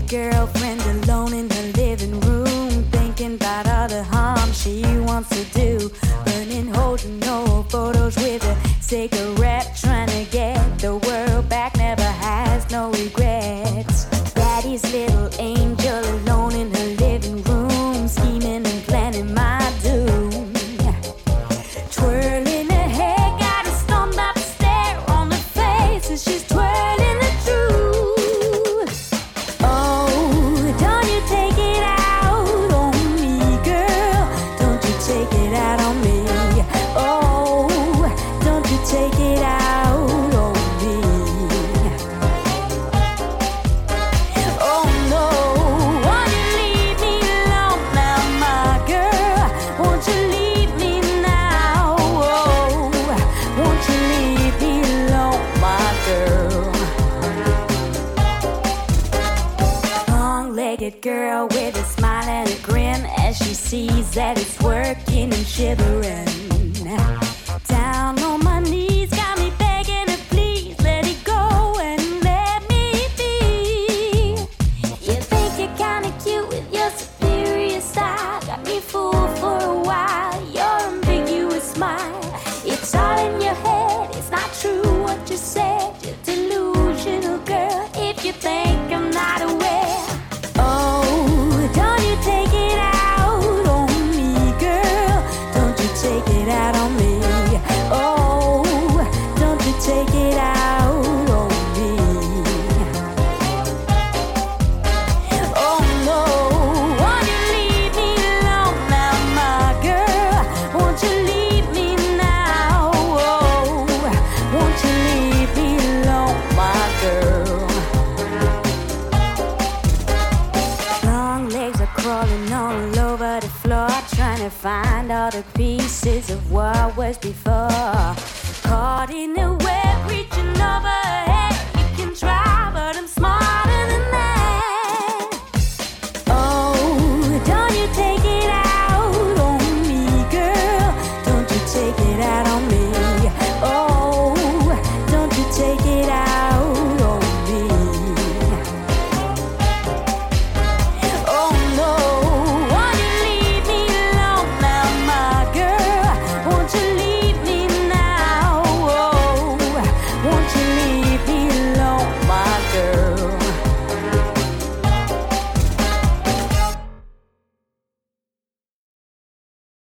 girlfriend alone in her living room, thinking about all the harm she wants to do. Burning holes in old photos with a cigarette, trying to get the world back, never has no regrets. Daddy's little angel alone in her living room, scheming and planning my doom. Twirling her hair, got a stunned up stare on her face as she's twirling the truth. Oh, don't you take it out on me, girl. Don't you take it out on me. Oh, don't you take it out on me. Oh no, won't you leave me alone now, my girl? Won't you leave me now? Oh, won't you leave me alone, my girl? Long-legged girl with a smile and a grin as she sees that it's working and shivering. Down on my knees, got me begging her, please let it go and let me be. You think you're kinda cute with your superior style, got me fooled for a while. Your ambiguous smile, it's all in your head. It's not true what you said. You're delusional, girl, if you think I'm not aware. Oh, don't you take it out on me, girl. Don't you take it out on me. Oh, don't you take it out on me. Oh no, won't you leave me alone now, my girl? Won't you leave me now? Oh, won't you leave me alone, my girl? Long legs are crawling all over the floor, trying to find all the pieces of what was before. Caught in the web.